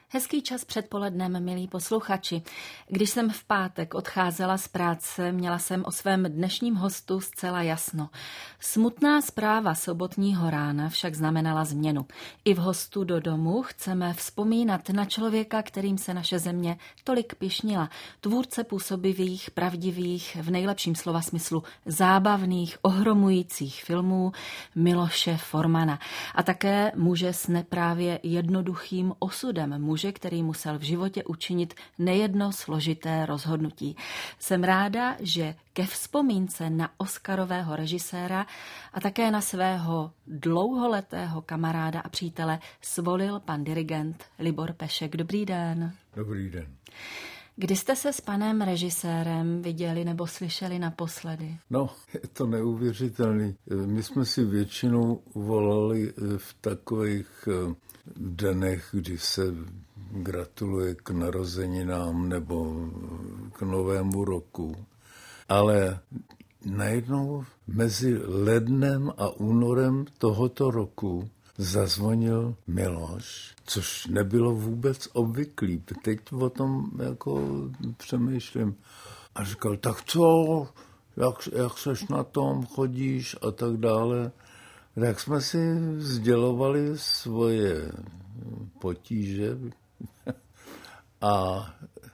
Hezký čas předpolednem, milí posluchači. Když jsem v pátek odcházela z práce, měla jsem o svém dnešním hostu zcela jasno. Smutná zpráva sobotního rána však znamenala změnu. I v hostu do domu chceme vzpomínat na člověka, kterým se naše země tolik pyšnila. Tvůrce působivých, pravdivých, v nejlepším slova smyslu zábavných, ohromujících filmů Miloše Formana. A také muže s neprávě jednoduchým osudem, muže, který musel v životě učinit nejedno složité rozhodnutí. Jsem ráda, že ke vzpomínce na oscarového režiséra a také na svého dlouholetého kamaráda a přítele svolil pan dirigent Libor Pešek. Dobrý den. Dobrý den. Kdy jste se s panem režisérem viděli nebo slyšeli naposledy? No, je to neuvěřitelný. My jsme si většinou volali v takových dnech, kdy se gratuluje k narozeninám nebo k novému roku. Ale najednou mezi lednem a únorem tohoto roku zazvonil Miloš, což nebylo vůbec obvyklý. Teď o tom jako přemýšlím. A říkal, tak co, jak seš na tom, chodíš a tak dále. Tak jsme si sdělovali svoje potíže a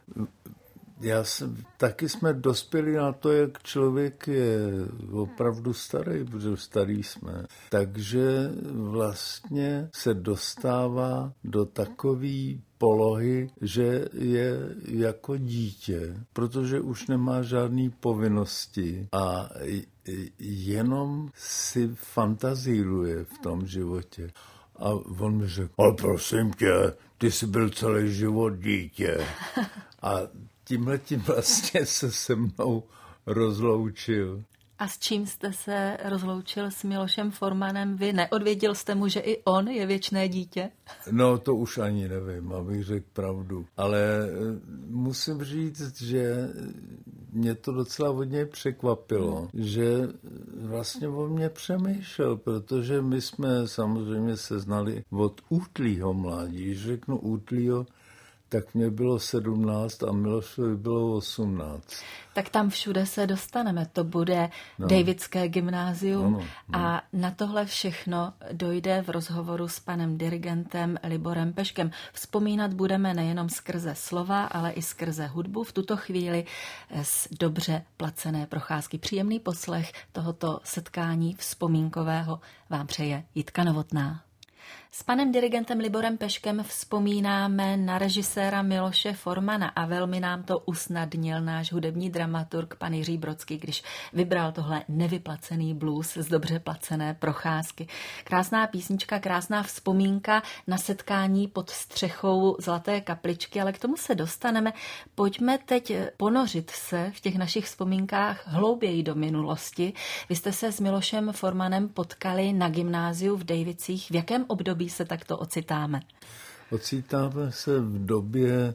taky jsme dospěli na to, jak člověk je opravdu starý, protože starý jsme. Takže vlastně se dostává do takové polohy, že je jako dítě, protože už nemá žádný povinnosti a jenom si fantazíruje v tom životě. A on mi řekl, ale prosím tě, ty jsi byl celý život dítě. A tímhletím vlastně se mnou rozloučil. A s čím jste se rozloučil s Milošem Formanem vy? Neodvěděl jste mu, že i on je věčné dítě? No, to už ani nevím, abych řekl pravdu. Ale musím říct, že mě to docela hodně překvapilo, že vlastně o mě přemýšlel, protože my jsme samozřejmě se znali od útlýho mládí. Když řeknu útlýho, tak mě bylo 17 a Milošovi bylo 18. Tak tam všude se dostaneme. To bude Davidské gymnázium a na tohle všechno dojde v rozhovoru s panem dirigentem Liborem Peškem. Vzpomínat budeme nejenom skrze slova, ale i skrze hudbu. V tuto chvíli z dobře placené procházky. Příjemný poslech tohoto setkání vzpomínkového vám přeje Jitka Novotná. S panem dirigentem Liborem Peškem vzpomínáme na režiséra Miloše Formana a velmi nám to usnadnil náš hudební dramaturg pan Jiří Brodský, když vybral tohle nevyplacený blues z dobře placené procházky. Krásná písnička, krásná vzpomínka na setkání pod střechou Zlaté kapličky, ale k tomu se dostaneme. Pojďme teď ponořit se v těch našich vzpomínkách hlouběji do minulosti. Vy jste se s Milošem Formanem potkali na gymnáziu v Dejvicích. V jakém období se takto ocitáme? Ocitáme se v době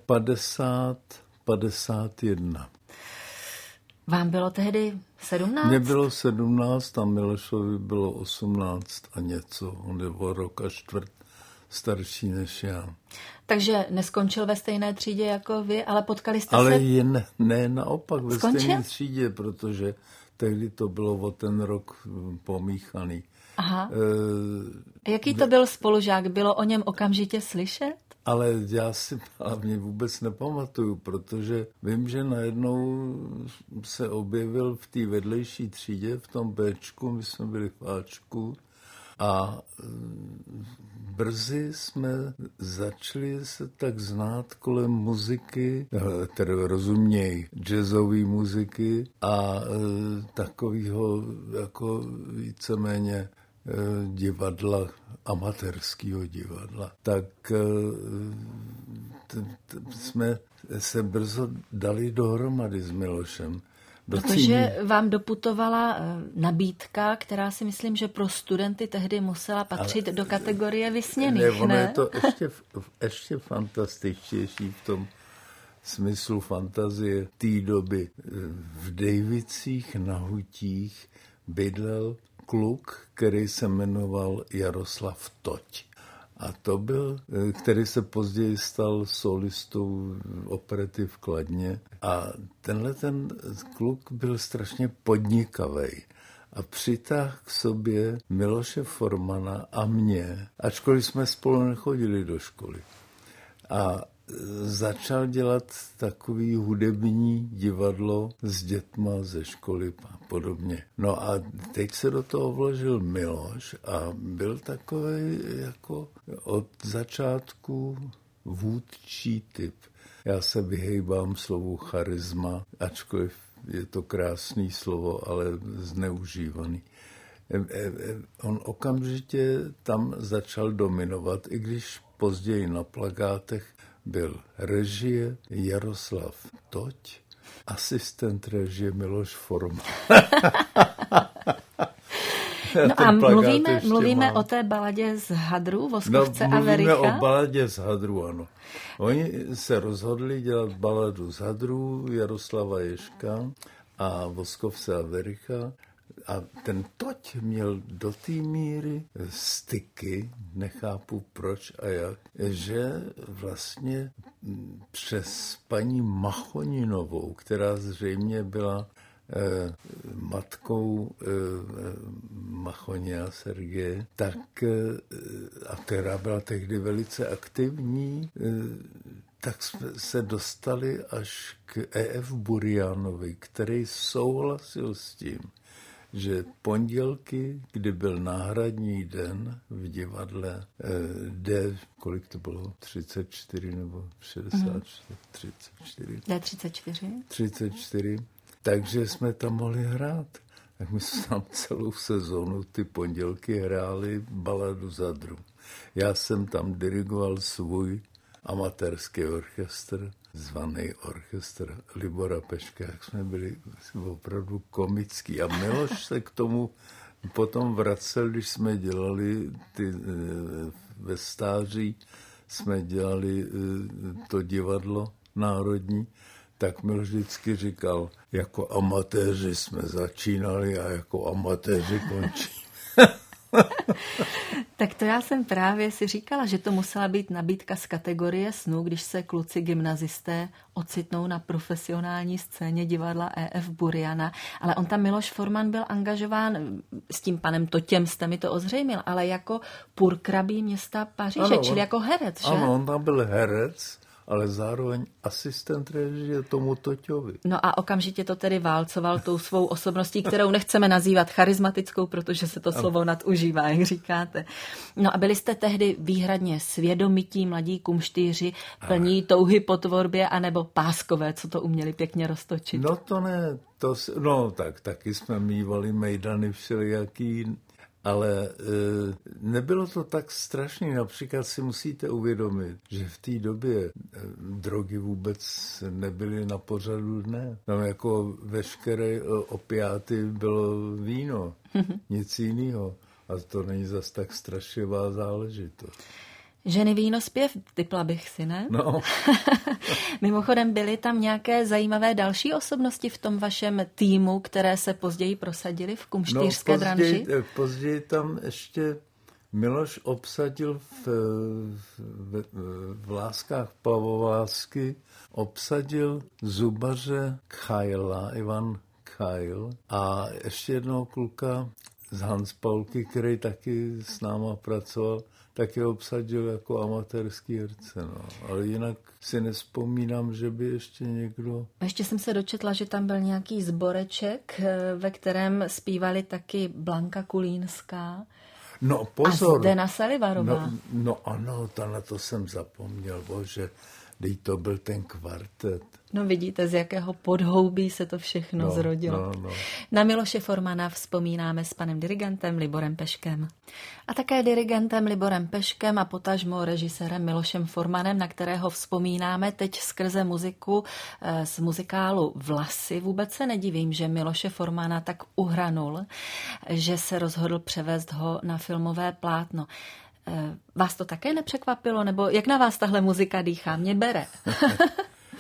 50-51. Vám bylo tehdy 17? Mně bylo 17 a Milošovi bylo 18 a něco. On je o rok a čtvrt starší než já. Takže neskončil ve stejné třídě jako vy, ale potkali jste ale se... Ale ne naopak ve Skončil? Stejné třídě, protože tehdy to bylo o ten rok pomíchaný. Aha. Jaký to byl spolužák? Bylo o něm okamžitě slyšet? Ale já si hlavně vůbec nepamatuju, protože vím, že najednou se objevil v té vedlejší třídě, v tom Bčku, my jsme byli v Ačku a brzy jsme začali se tak znát kolem muziky, tedy rozuměj, jazzové muziky a takového jako víceméně divadla, amatérského divadla. Tak jsme se brzo dali dohromady s Milošem. Protože vám doputovala nabídka, která si myslím, že pro studenty tehdy musela patřit do kategorie vysněných, ne? Je to ještě fantastičtější v tom smyslu fantazie té doby. V Dejvicích na Hutích bydlel kluk, který se jmenoval Jaroslav Toť. A to byl, který se později stal solistou operety v Kladně. A tenhle ten kluk byl strašně podnikavý. A přitáhl k sobě Miloše Formana a mě, ačkoliv jsme spolu nechodili do školy. A začal dělat takový hudební divadlo s dětma ze školy a podobně. No a teď se do toho vložil Miloš a byl takový jako od začátku vůdčí typ. Já se vyhejbám slovu charisma, ačkoliv je to krásný slovo, ale zneužívaný. On okamžitě tam začal dominovat, i když později na plakátech byl režie Jaroslav Toť, asistent režie Miloš Forman. No a mluvíme o té baladě z hadru, Voskovce a Vericha? Mluvíme o baladě z hadru, ano. Oni se rozhodli dělat baladu z hadru Jaroslava Ježka a Voskovce a Vericha. A ten Toť měl do té míry styky, nechápu proč a jak, že vlastně přes paní Machoninovou, která zřejmě byla matkou Machonia Sergeje, tak, a která byla tehdy velice aktivní, tak se dostali až k E.F. Burianovi, který souhlasil s tím, že pondělky, kdy byl náhradní den v divadle D, kolik to bylo, 34 nebo 64, 34. D34. 34, takže jsme tam mohli hrát. Tak my jsme tam celou sezónu ty pondělky hráli baladu za dru. Já jsem tam dirigoval svůj amatérský orchestr, zvaný orchestr Libora Peška, jak jsme byli opravdu komický. A Miloš se k tomu potom vracel, když jsme dělali ve stáří, jsme dělali to divadlo národní, tak Miloš vždycky říkal, jako amatéři jsme začínali a jako amatéři končíme. Tak to já jsem právě si říkala, že to musela být nabídka z kategorie snů, když se kluci gymnazisté ocitnou na profesionální scéně divadla E.F. Buriana. Ale on tam Miloš Forman byl angažován, s tím panem Totěm jste mi to ozřejmil, ale jako purkrabí města Paříže, ano, čili jako herec, že? Ano, on tam byl herec, ale zároveň asistent režie tomu Toťovi. No a okamžitě to tedy válcoval tou svou osobností, kterou nechceme nazývat charismatickou, protože se to slovo nadužívá, jak říkáte. No a byli jste tehdy výhradně svědomití mladí kumštýři, plní touhy po tvorbě, anebo páskové, co to uměli pěkně roztočit? No to ne, tak taky jsme mívali mejdany všelijaký, ale nebylo to tak strašný. Například si musíte uvědomit, že v té době drogy vůbec nebyly na pořadu dne. Tam jako veškeré opiáty bylo víno, nic jiného. A to není zas tak strašivá záležitost. Ženy, víno, zpěv, typla bych si, ne? No. Mimochodem, byly tam nějaké zajímavé další osobnosti v tom vašem týmu, které se později prosadily v kumštýřské branži? Později tam ještě Miloš obsadil v Láskách Pavlovásky, obsadil zubaře Kajla, Ivan Kajl, a ještě jednoho kluka z Hanspaulky, který taky s náma pracoval, taky obsadil jako amatérský herce. No. Ale jinak si nevzpomínám, že by ještě někdo... Ještě jsem se dočetla, že tam byl nějaký sboreček, ve kterém zpívali taky Blanka Kulínská. No pozor. A Zdena Salivarová. No ano, na to jsem zapomněl, bože. Teď to byl ten kvartet. No vidíte, z jakého podhoubí se to všechno zrodilo. No. Na Miloše Formana vzpomínáme s panem dirigentem Liborem Peškem. A také dirigentem Liborem Peškem a potažmo režisérem Milošem Formanem, na kterého vzpomínáme teď skrze muziku z muzikálu Vlasy. Vůbec se nedivím, že Miloše Formana tak uhranul, že se rozhodl převést ho na filmové plátno. Vás to také nepřekvapilo? Nebo jak na vás tahle muzika dýchá? Mě bere.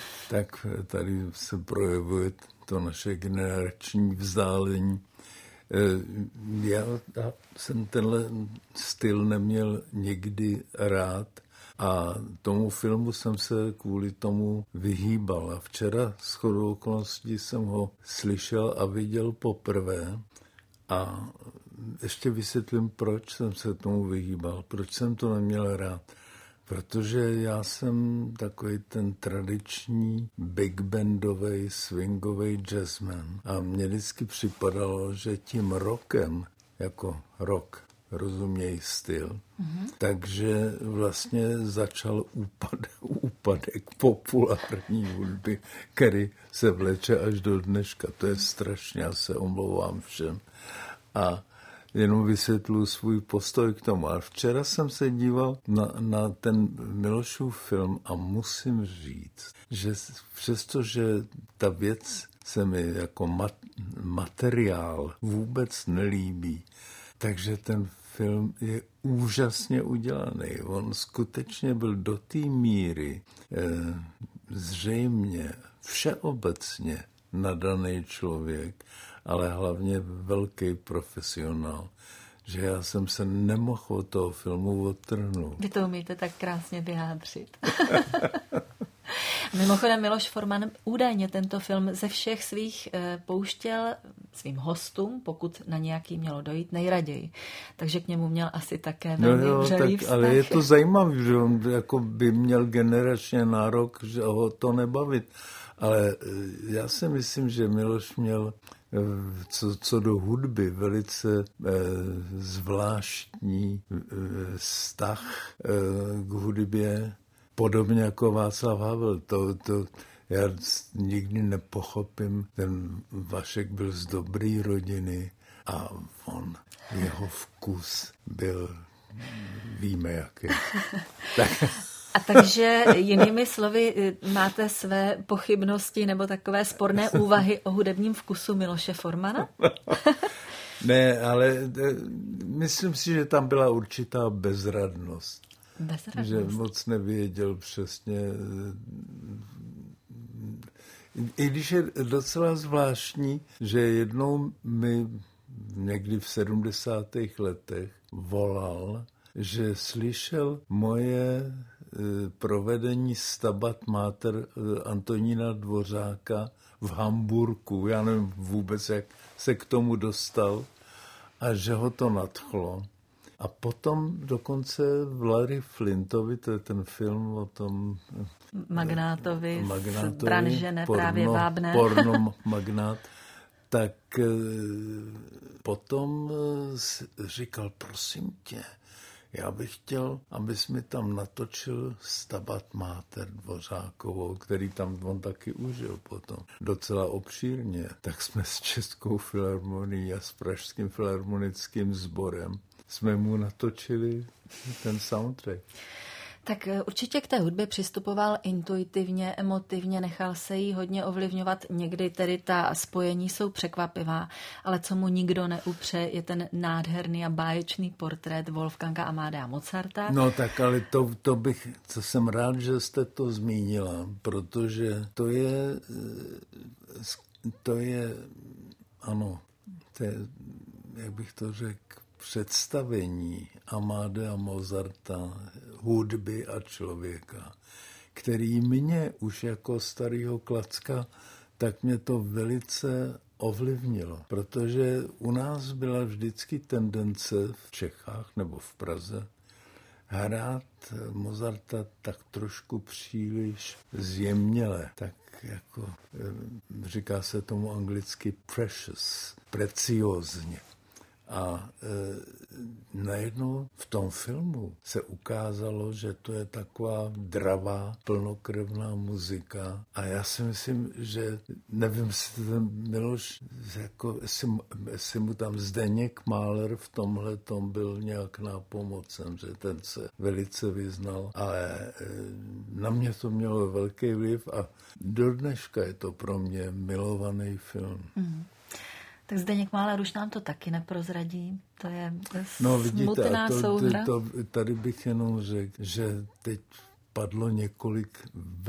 Tak tady se projevuje to naše generační vzdálení. Já jsem tenhle styl neměl nikdy rád a tomu filmu jsem se kvůli tomu vyhýbal. A včera shodou okolností jsem ho slyšel a viděl poprvé a ještě vysvětlím, proč jsem se tomu vyhýbal, proč jsem to neměl rád. Protože já jsem takový ten tradiční big bandový, swingový jazzman a mně vždycky připadalo, že tím rockem, jako rock, rozuměj styl, takže vlastně začal úpadek populární hudby, který se vleče až do dneška. To je strašně, já se omlouvám všem. A jenom vysvětluji svůj postoj k tomu. A včera jsem se díval na ten Milošův film a musím říct, že přestože ta věc se mi jako materiál vůbec nelíbí, takže ten film je úžasně udělaný. On skutečně byl do té míry zřejmě všeobecně nadaný člověk, ale hlavně velký profesionál, že já jsem se nemohl od toho filmu odtrhnout. Vy to umíte tak krásně vyjádřit. Mimochodem Miloš Forman údajně tento film ze všech svých pouštěl svým hostům, pokud na nějaký mělo dojít, nejraději. Takže k němu měl asi také velmi vřelý vztah. Ale je to zajímavé, že on jako by měl generačně nárok, že ho to nebavit. Ale já si myslím, že Miloš měl co do hudby velice zvláštní vztah k hudbě, podobně jako Václav Havel. To já nikdy nepochopím. Ten Vašek byl z dobré rodiny a jeho vkus byl, víme jaký. Tak. A takže jinými slovy máte své pochybnosti nebo takové sporné úvahy o hudebním vkusu Miloše Formana? Ne, ale myslím si, že tam byla určitá bezradnost. Že moc nevěděl přesně. I když je docela zvláštní, že jednou mi někdy v 70. letech volal, že slyšel moje provedení Stabat Mater Antonína Dvořáka v Hamburku. Já nevím vůbec, jak se k tomu dostal a že ho to nadchlo. A potom dokonce v Larry Flintovi, to je ten film o tom magnátovi z branže právě vábné. Porno magnát, tak potom říkal, prosím tě, já bych chtěl, abys mi tam natočil Stabat Mater Dvořákovou, který tam on taky užil potom. Docela obšírně. Tak jsme s Českou filharmonií a s Pražským filharmonickým sborem jsme mu natočili ten soundtrack. Tak určitě k té hudbě přistupoval intuitivně, emotivně, nechal se jí hodně ovlivňovat. Někdy tedy ta spojení jsou překvapivá, ale co mu nikdo neupře, je ten nádherný a báječný portrét Wolfganga Amadea Mozarta. No tak ale to jsem rád, že jste to zmínila, protože to je ano, to je, jak bych to řekl, představení Amadea Mozarta, hudby a člověka, který mě už jako starýho klacka, tak mě to velice ovlivnilo, protože u nás byla vždycky tendence v Čechách nebo v Praze hrát Mozarta tak trošku příliš zjemněle, tak jako říká se tomu anglicky precious, preciózně. A najednou v tom filmu se ukázalo, že to je taková dravá, plnokrevná muzika. A já si myslím, že nevím, jestli ten Miloš, jako, jestli mu tam Zdeněk Máler v tomhle tom byl nějak nápomocen, že ten se velice vyznal. Ale na mě to mělo velký vliv a do dneška je to pro mě milovaný film. Mm. Tak Zdeněk Máler už nám to taky neprozradí. To je smutná souhra. Tady bych jenom řekl, že teď padlo několik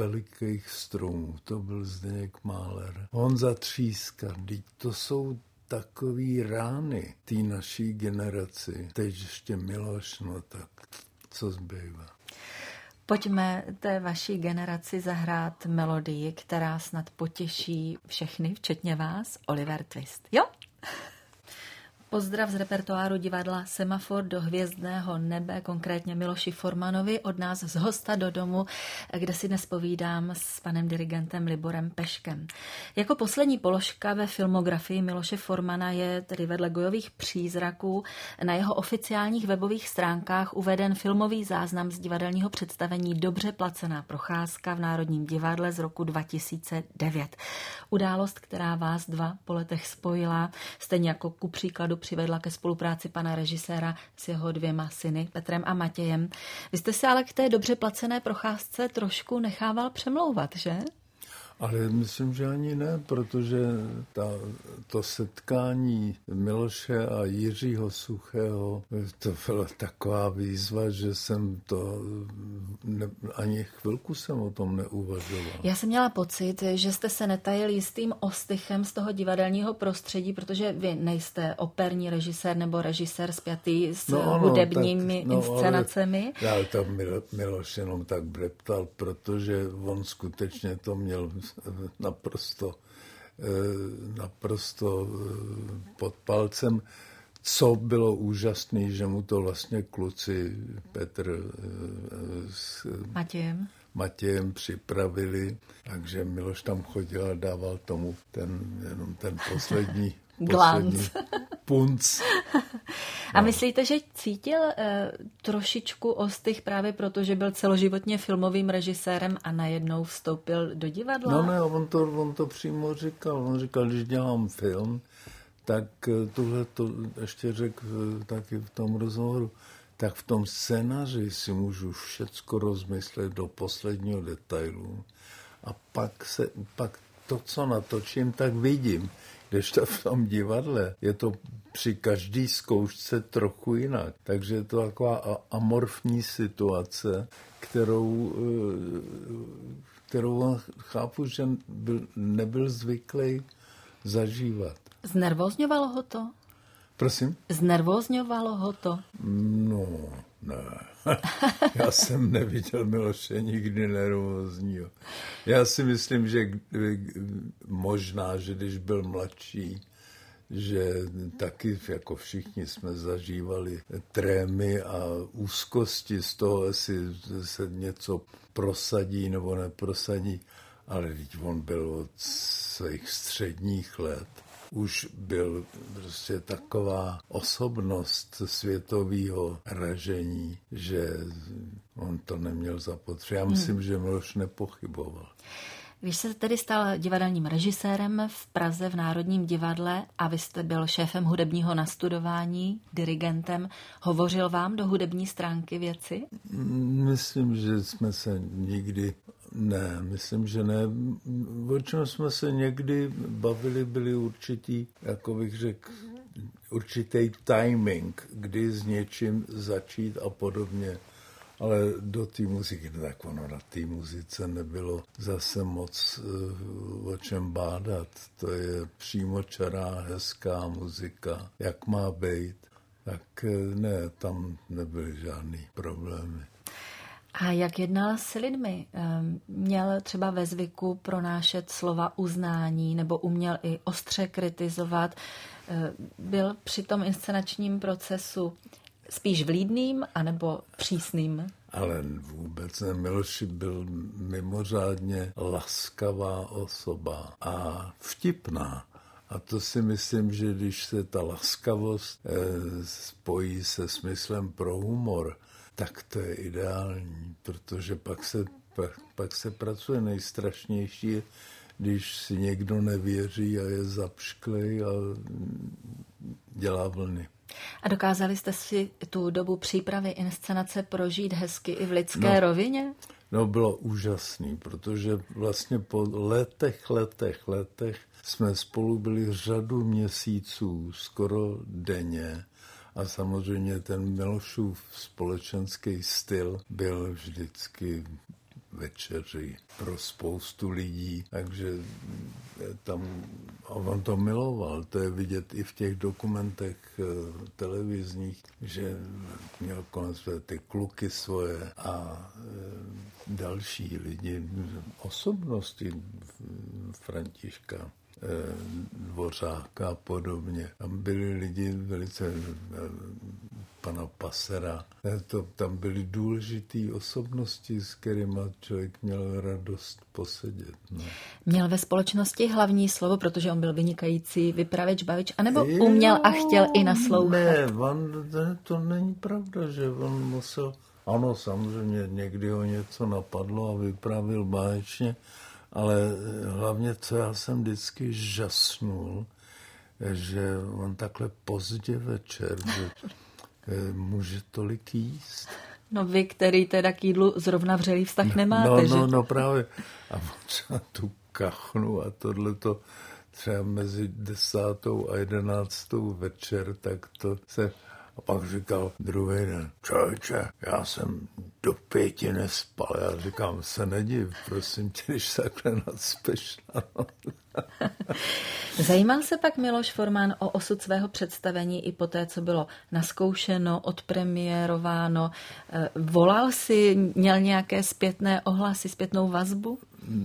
velikých stromů. To byl Zdeněk Máler. Honza Tříska. To jsou takový rány té naší generaci. Teď ještě Miloš, no tak co zbývá. Pojďme té vaší generaci zahrát melodii, která snad potěší všechny, včetně vás, Oliver Twist. Jo? Pozdrav z repertoáru divadla Semafor do hvězdného nebe, konkrétně Miloši Formanovi, od nás z hosta do domu, kde si dnes povídám s panem dirigentem Liborem Peškem. Jako poslední položka ve filmografii Miloše Formana je tedy vedle Gojových přízraků na jeho oficiálních webových stránkách uveden filmový záznam z divadelního představení Dobře placená procházka v Národním divadle z roku 2009. Událost, která vás dva po letech spojila, stejně jako ku příkladu přivedla ke spolupráci pana režiséra s jeho 2 syny, Petrem a Matějem. Vy jste se ale k té dobře placené procházce trošku nechával přemlouvat, že? Ale myslím, že ani ne, protože to setkání Miloše a Jiřího Suchého, to byla taková výzva, že jsem to ani chvilku jsem o tom neuvažoval. Já jsem měla pocit, že jste se netajil jistým ostychem z toho divadelního prostředí, protože vy nejste operní režisér nebo režisér spjatý s hudebními inscenacemi. Ale to Miloš jenom tak breptal, protože on skutečně to měl naprosto pod palcem. Co bylo úžasné, že mu to vlastně kluci Petr s Matějem připravili, takže Miloš tam chodil a dával tomu jenom ten poslední punc. A myslíte, že cítil trošičku ostych právě proto, že byl celoživotně filmovým režisérem a najednou vstoupil do divadla? No ne, on to přímo říkal. On říkal, když dělám film, tak tohle to ještě řekl taky v tom rozhovoru, tak v tom scénáři si můžu všecko rozmyslet do posledního detailu a pak to, co natočím, tak vidím. Když to v tom divadle je to při každý zkoušce trochu jinak. Takže je to taková amorfní situace, kterou chápu, že nebyl zvyklý zažívat. Znervózňovalo ho to? Prosím? Znervózňovalo ho to? No, ne. Já jsem neviděl Miloše nikdy nervózního. Já si myslím, že možná, že když byl mladší, že taky jako všichni jsme zažívali trémy a úzkosti z toho, jestli se něco prosadí nebo neprosadí, ale teď on byl od svých středních let. Už byl prostě taková osobnost světového ražení, že on to neměl zapotřebí. Já myslím, že Miloš nepochyboval. Vy jste tedy stal divadelním režisérem v Praze v Národním divadle a vy jste byl šéfem hudebního nastudování, dirigentem. Hovořil vám do hudební stránky věci? Myslím, že jsme se nikdy... Ne, myslím, že ne. O čem jsme se někdy bavili, byli určitý, jako bych řekl, určitý timing, kdy s něčím začít a podobně. Ale do té muziky, tak ono na té muzice nebylo zase moc o čem bádat. To je přímočará, hezká muzika, jak má být. Tak ne, tam nebyly žádný problémy. A jak jednal s lidmi? Měl třeba ve zvyku pronášet slova uznání nebo uměl i ostře kritizovat? Byl při tom inscenačním procesu spíš vlídným anebo přísným? Ale vůbec ne. Miloš byl mimořádně laskavá osoba a vtipná. A to si myslím, že když se ta laskavost spojí se smyslem pro humor, tak to je ideální, protože pak se pracuje. Nejstrašnější, když si někdo nevěří a je zapšklej a dělá vlny. A dokázali jste si tu dobu přípravy inscenace prožít hezky i v lidské rovině? No, bylo úžasný, protože vlastně po letech jsme spolu byli řadu měsíců, skoro denně. A samozřejmě ten Milošův společenský styl byl vždycky večeři pro spoustu lidí, takže tam, a on to miloval, to je vidět i v těch dokumentech televizních, že měl konec ty kluky svoje a další lidi, osobnosti Františka Dvořáka a podobně. Tam byli lidi velice, pana Passera, tam byly důležitý osobnosti, s kterými člověk měl radost posedět. No. Měl ve společnosti hlavní slovo, protože on byl vynikající vypravěč, bavič, anebo uměl a chtěl i naslouchat? Ne, to není pravda, že on musel, ano, samozřejmě někdy ho něco napadlo a vyprávěl báječně, ale hlavně, co já jsem vždycky žasnul, že on takhle pozdě večer, že může tolik jíst. No vy, který teda k jídlu zrovna vřelý vztah nemáte, že? No právě. A třeba tu kachnu a tohleto třeba mezi 10. a 11. večer, tak to se... A pak říkal druhý den, člověče, já jsem do 5 nespal. Já říkám, se nediv, prosím tě, když takhle nadspeš. Zajímal se pak Miloš Forman o osud svého představení i poté, co bylo naskoušeno, odpremiérováno? Volal si, měl nějaké zpětné ohlasy, zpětnou vazbu?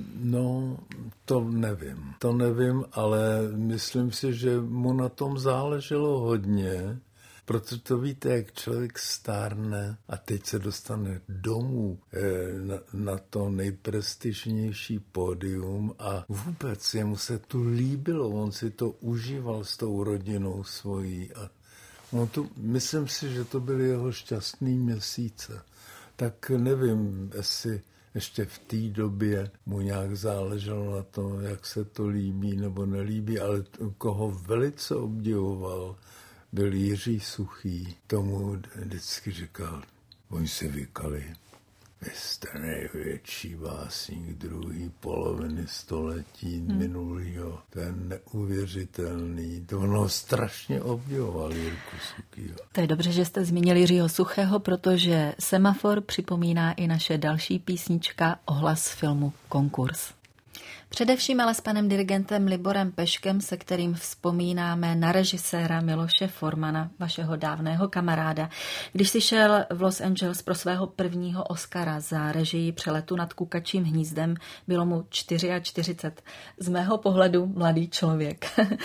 No, to nevím, ale myslím si, že mu na tom záleželo hodně, protože to víte, jak člověk stárne a teď se dostane domů na to nejprestižnější pódium a vůbec jemu se tu líbilo, on si to užíval s tou rodinou svojí a myslím si, že to byly jeho šťastný měsíce. Tak nevím, jestli ještě v té době mu nějak záleželo na tom, jak se to líbí nebo nelíbí, ale koho velice obdivoval, byl Jiří Suchý. Tomu vždycky říkal, oni si vykali, vy jste největší básník druhé poloviny století minulého. To je neuvěřitelný. To ono strašně obdivoval Jirku Suchýho. To je dobře, že jste zmínili Jiřího Suchého, protože Semafor připomíná i naše další písnička ohlas filmu Konkurs. Především ale s panem dirigentem Liborem Peškem, se kterým vzpomínáme na režiséra Miloše Formana, vašeho dávného kamaráda. Když si šel v Los Angeles pro svého prvního Oscara za režii Přeletu nad kukačím hnízdem, bylo mu 44. Z mého pohledu mladý člověk.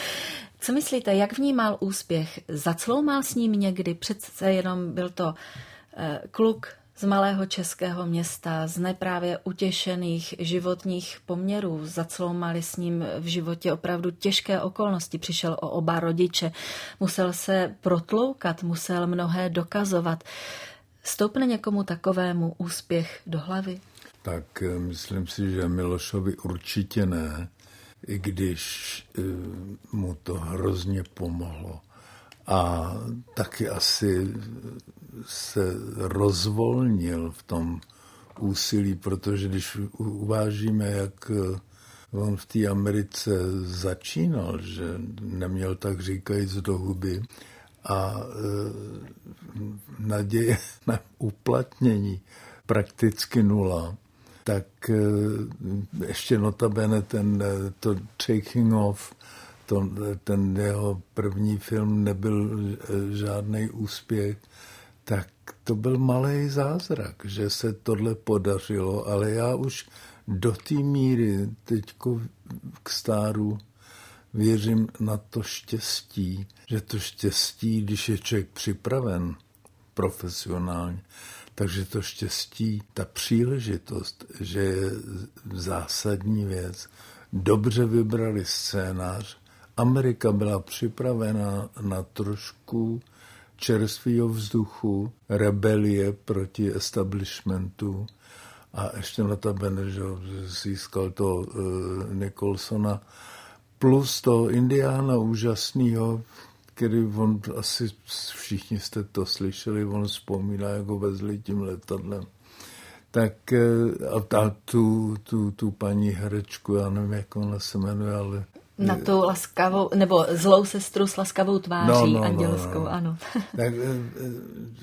Co myslíte, jak vnímal úspěch? Zacloumal s ním někdy? Přece jenom byl to kluk z malého českého města, z neprávě utěšených životních poměrů. Zacloumali s ním v životě opravdu těžké okolnosti. Přišel o oba rodiče, musel se protloukat, musel mnohé dokazovat. Stoupne někomu takovému úspěch do hlavy? Tak myslím si, že Milošovi určitě ne, i když mu to hrozně pomohlo. A taky asi se rozvolnil v tom úsilí, protože když uvážíme, jak on v té Americe začínal, že neměl tak říkajíc do huby a naděje na uplatnění prakticky nula, tak ještě notabene to Taking Off, ten jeho první film nebyl žádný úspěch, tak to byl malý zázrak, že se tohle podařilo, ale já už do té míry teďko k stáru věřím na to štěstí, že to štěstí, když je člověk připraven profesionálně, takže to štěstí, ta příležitost, že je zásadní věc. Dobře vybrali scénář, Amerika byla připravena na trošku čerstvého vzduchu, rebelie proti establishmentu a ještě notabene, že získal to Nicholsona, plus toho Indiána úžasného, který on, asi všichni jste to slyšeli, on vzpomíná, jak ho vezli tím letadlem. Tak a tu paní herečku, já nevím, jak ona se jmenuje, ale... Na tu laskavou, nebo zlou sestru s laskavou tváří, andělskou, ano. Tak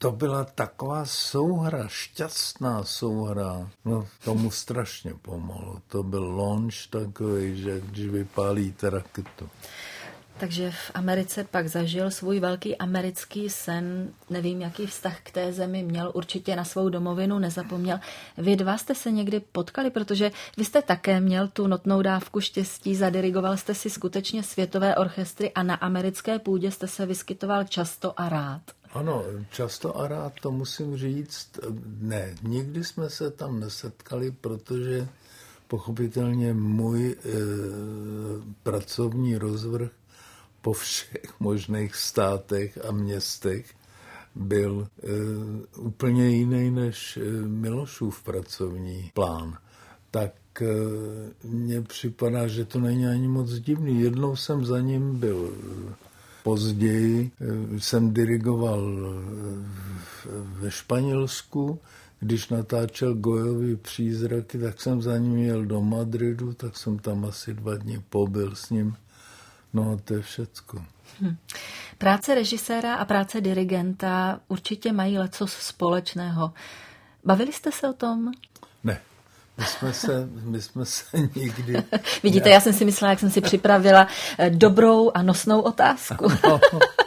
to byla taková souhra, šťastná souhra. No, tomu strašně pomohlo. To byl launch takový, že když vypálíte raketu. Takže v Americe pak zažil svůj velký americký sen, nevím, jaký vztah k té zemi měl, určitě na svou domovinu nezapomněl. Vy dva jste se někdy potkali, protože vy jste také měl tu notnou dávku štěstí, zadirigoval jste si skutečně světové orchestry a na americké půdě jste se vyskytoval často a rád. Ano, často a rád, to musím říct. Ne, nikdy jsme se tam nesetkali, protože pochopitelně můj pracovní rozvrh po všech možných státech a městech byl úplně jiný než Milošův pracovní plán. Tak mně připadá, že to není ani moc divný. Jednou jsem za ním byl. Později jsem dirigoval ve Španělsku, když natáčel Goyovy Přízraky, tak jsem za ním jel do Madridu, tak jsem tam asi 2 dny pobyl s ním. No, to je všecko. Práce režiséra a práce dirigenta určitě mají lecos společného. Bavili jste se o tom? Ne. My jsme se nikdy... Vidíte, já jsem si myslela, jak jsem si připravila dobrou a nosnou otázku. No.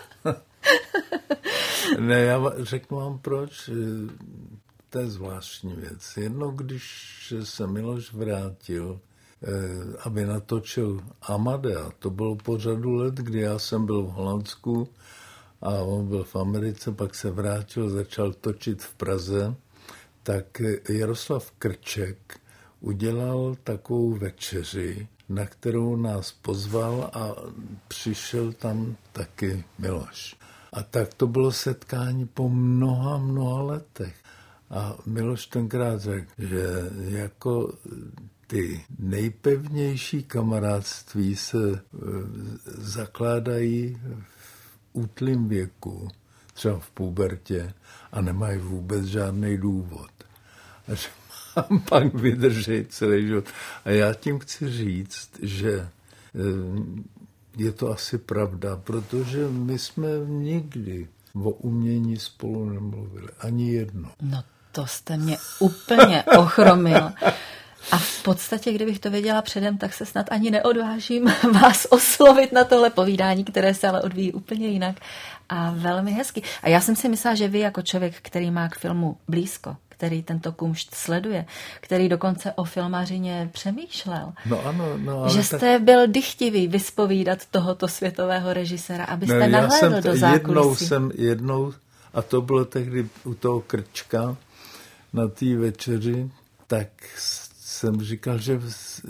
Ne, já řeknu vám proč. To je zvláštní věc. Jednou, když se Miloš vrátil, aby natočil Amadea, to bylo po řadu let, kdy já jsem byl v Holandsku a on byl v Americe, pak se vrátil, začal točit v Praze, tak Jaroslav Krček udělal takovou večeři, na kterou nás pozval a přišel tam taky Miloš. A tak to bylo setkání po mnoha letech. A Miloš tenkrát řekl, že jako ty nejpevnější kamarádství se zakládají v útlým věku, třeba v pubertě, a nemají vůbec žádný důvod. A že mám pak vydržet celý život. A já tím chci říct, že je to asi pravda, protože my jsme nikdy o umění spolu nemluvili. Ani jedno. No to jste mě úplně ochromil. A v podstatě, kdybych to věděla předem, tak se snad ani neodvážím vás oslovit na tohle povídání, které se ale odvíjí úplně jinak a velmi hezky. A já jsem si myslela, že vy jako člověk, který má k filmu blízko, který tento kumšt sleduje, který dokonce o filmařině přemýšlel, že jste byl dychtivý vyspovídat tohoto světového režiséra, abyste nahlédl do zákulisí. Jednou, a to bylo tehdy u toho Krčka na té večeři, tak jsem říkal, že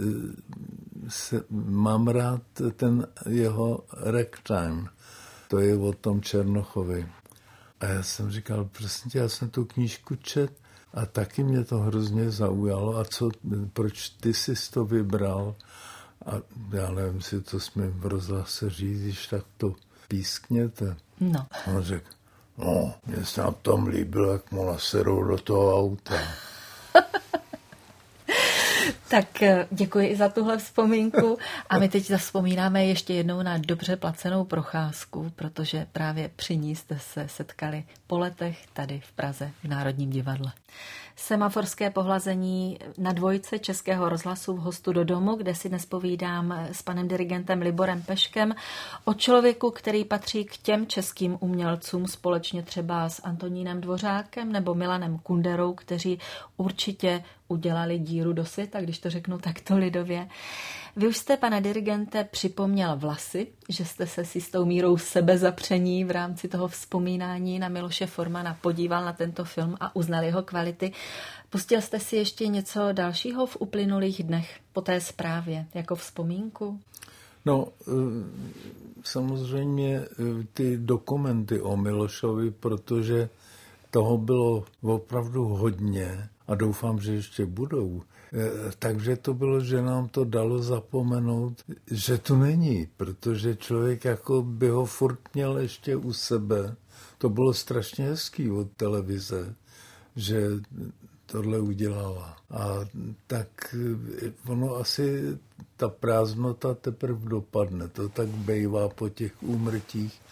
mám rád ten jeho ragtime. To je o tom Černochovi. A já jsem říkal, prostě já jsem tu knížku čet a taky mě to hrozně zaujalo. A proč ty jsi to vybral? A já nevím, si to smím v rozhlase říct, když tak to pískněte. No. On řekl, mně se na tom líbilo, jak mu naserou do toho auta. Tak děkuji i za tuhle vzpomínku a my teď zavzpomínáme ještě jednou na dobře placenou procházku, protože právě při ní jste se setkali po letech tady v Praze v Národním divadle. Semaforské pohlazení na dvojce Českého rozhlasu v Hostu do domu, kde si dnes povídám s panem dirigentem Liborem Peškem o člověku, který patří k těm českým umělcům společně třeba s Antonínem Dvořákem nebo Milanem Kunderou, kteří určitě udělali díru do světa, když to řeknu takto lidově. Vy už jste, pane dirigente, připomněl vlasy, že jste se s jistou mírou sebezapření v rámci toho vzpomínání na Miloše Formana podíval na tento film a uznal jeho kvality. Pustil jste si ještě něco dalšího v uplynulých dnech po té zprávě, jako vzpomínku? No, samozřejmě ty dokumenty o Milošovi, protože toho bylo opravdu hodně a doufám, že ještě budou. Takže to bylo, že nám to dalo zapomenout, že tu není, protože člověk jako by ho furt měl ještě u sebe. To bylo strašně hezký od televize, že tohle udělala. A tak ono asi ta prázdnota teprve dopadne. To tak bejvá po těch úmrtích,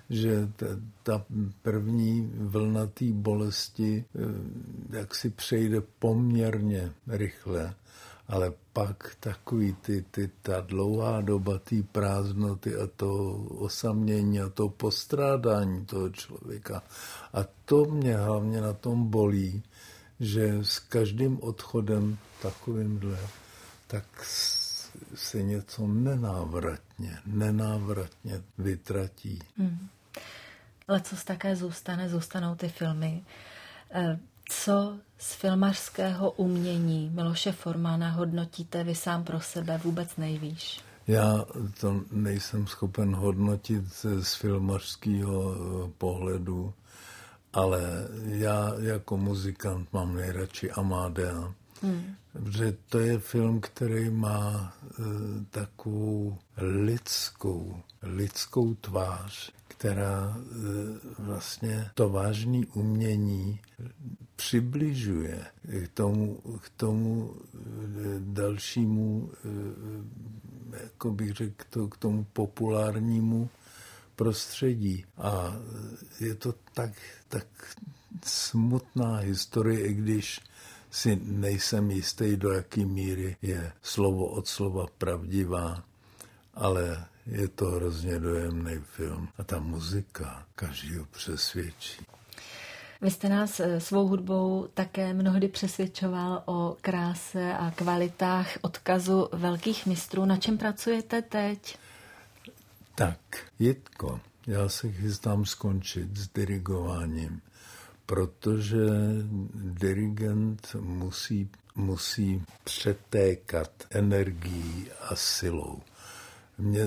že ta první vlna té bolesti jak si přejde poměrně rychle, ale pak takový ta dlouhá doba té prázdnoty a to osamění a to postrádání toho člověka. A to mě hlavně na tom bolí, že s každým odchodem takovýmhle, tak se něco nenávratně vytratí. Lecos také zůstanou ty filmy. Co z filmařského umění Miloše Formana hodnotíte vy sám pro sebe vůbec nejvíš? Já to nejsem schopen hodnotit z filmařského pohledu, ale já jako muzikant mám nejradši Amadea, protože to je film, který má takovou lidskou tvář, která vlastně to vážné umění přibližuje k tomu dalšímu, jako bych řekl, k tomu populárnímu prostředí. A je to tak smutná historie, i když si nejsem jistý, do jaký míry je slovo od slova pravdivá, ale je to hrozně dojemný film. A ta muzika každýho přesvědčí. Vy jste nás svou hudbou také mnohdy přesvědčoval o kráse a kvalitách odkazu velkých mistrů. Na čem pracujete teď? Tak, Jitko, já se chystám skončit s dirigováním, protože dirigent musí přetékat energií a silou. Mě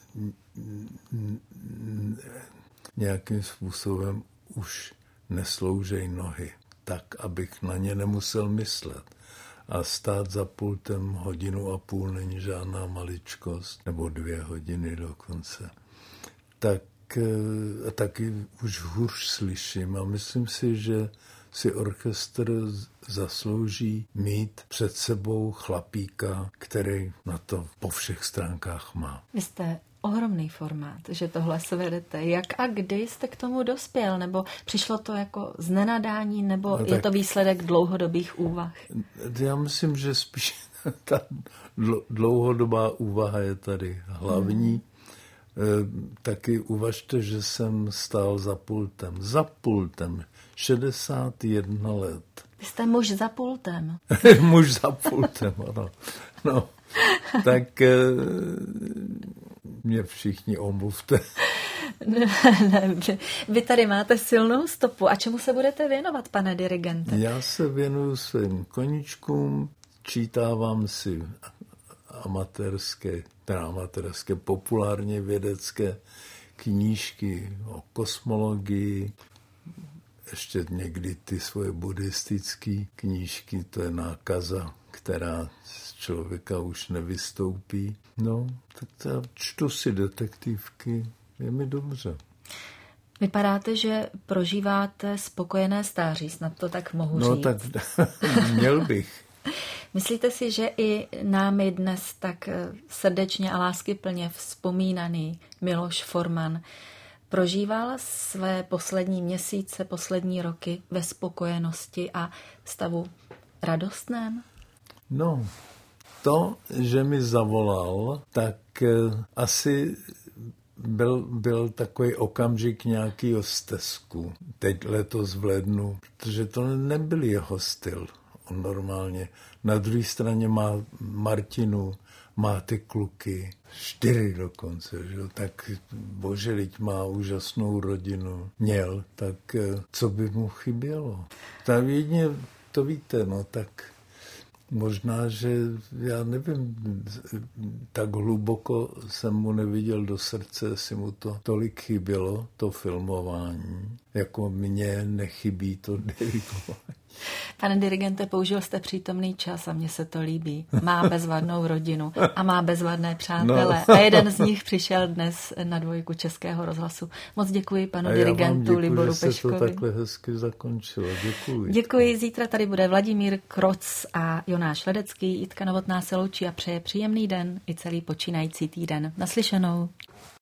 nějakým způsobem už nesloužej nohy, tak, abych na ně nemusel myslet. A stát za pultem 1,5 hodiny není žádná maličkost, nebo 2 hodiny dokonce. Tak taky už hůř slyším a myslím si, že si orchestr zaslouží mít před sebou chlapíka, který na to po všech stránkách má. Vy jste ohromný formát, že tohle svedete. Jak a kdy jste k tomu dospěl? Nebo přišlo to jako z nenadání, nebo je to výsledek dlouhodobých úvah? Já myslím, že spíš ta dlouhodobá úvaha je tady hlavní. Taky uvažte, že jsem stál za pultem 61 let. Vy jste muž za pultem. Muž za pultem, ano. No, tak mě všichni omluvte. Ne, vy tady máte silnou stopu. A čemu se budete věnovat, pane dirigente? Já se věnuju svým koníčkům, čítávám si amatérské, populárně vědecké knížky o kosmologii, ještě někdy ty svoje buddhistické knížky, to je nákaza, která z člověka už nevystoupí. No, tak já čtu si detektivky, je mi dobře. Vypadáte, že prožíváte spokojené stáří, snad to tak mohu říct. No tak měl bych. Myslíte si, že i námi dnes tak srdečně a láskyplně vzpomínaný Miloš Forman prožíval své poslední měsíce, poslední roky ve spokojenosti a stavu radostném? No, to, že mi zavolal, tak asi byl takový okamžik nějakýho stesku. Teď letos v lednu, protože to nebyl jeho styl. On normálně na druhé straně má Martinu, má ty kluky, 4 dokonce, že? Tak bože, lidi má úžasnou rodinu. Měl, tak co by mu chybělo? Tak jedině to víte, no tak možná, že já nevím, tak hluboko jsem mu neviděl do srdce, jestli mu to tolik chybělo, to filmování, jako mně nechybí to dirigování. Pane dirigente, použil jste přítomný čas a mně se to líbí. Má bezvadnou rodinu a má bezvadné přátele. No. A jeden z nich přišel dnes na 2 Českého rozhlasu. Moc děkuji panu dirigentu Liboru Peškovi. Že se to takhle hezky zakončilo. Děkuji. Děkuji. Zítra tady bude Vladimír Kroc a Jonáš Ledecký. Jitka Novotná se loučí a přeje příjemný den i celý počínající týden. Naslyšenou.